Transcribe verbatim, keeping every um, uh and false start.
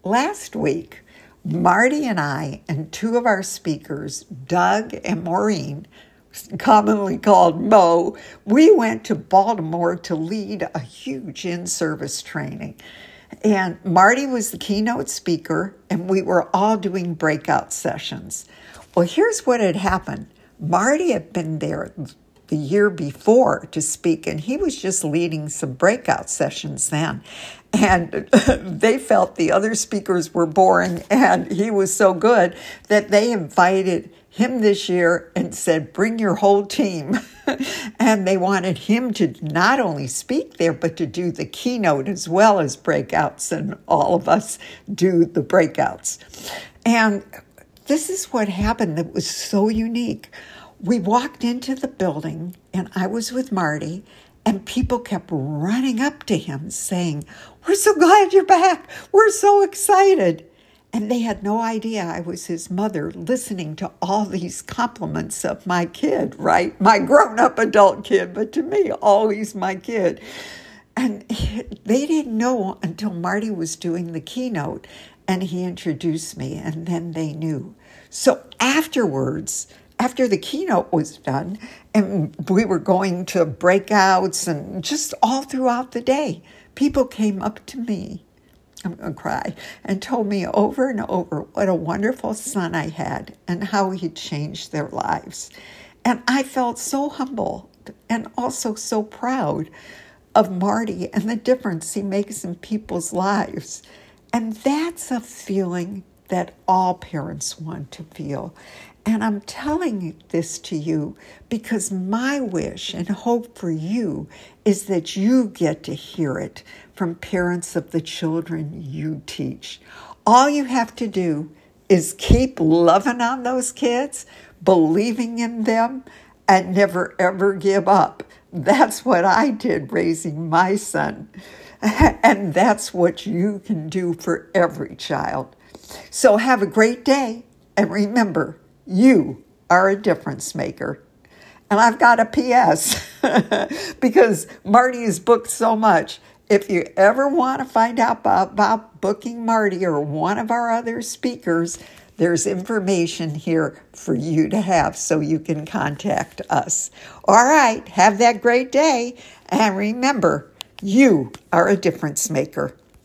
last week, Marty and I and two of our speakers, Doug and Maureen, commonly called Mo, we went to Baltimore to lead a huge in-service training. And Marty was the keynote speaker, and we were all doing breakout sessions. Well, here's what had happened. Marty had been there the year before to speak, and he was just leading some breakout sessions then. And they felt the other speakers were boring, and he was so good that they invited him this year and said, bring your whole team. And they wanted him to not only speak there, but to do the keynote as well as breakouts, and all of us do the breakouts. And this is what happened that was so unique. We walked into the building, and I was with Marty, and people kept running up to him saying, we're so glad you're back. We're so excited. And they had no idea I was his mother listening to all these compliments of my kid, right? My grown-up adult kid, but to me, always my kid. And they didn't know until Marty was doing the keynote, and he introduced me, and then they knew. So afterwards, after the keynote was done, and we were going to breakouts and just all throughout the day, people came up to me, I'm going to cry, and told me over and over what a wonderful son I had and how he changed their lives. And I felt so humble and also so proud of Marty and the difference he makes in people's lives. And that's a feeling that all parents want to feel. And I'm telling this to you because my wish and hope for you is that you get to hear it from parents of the children you teach. All you have to do is keep loving on those kids, believing in them, and never ever give up. That's what I did raising my son. And that's what you can do for every child. So have a great day, and remember, you are a difference maker. And I've got a P S because Marty is booked so much. If you ever want to find out about, about booking Marty or one of our other speakers, there's information here for you to have so you can contact us. All right, have that great day. And remember, you are a difference maker.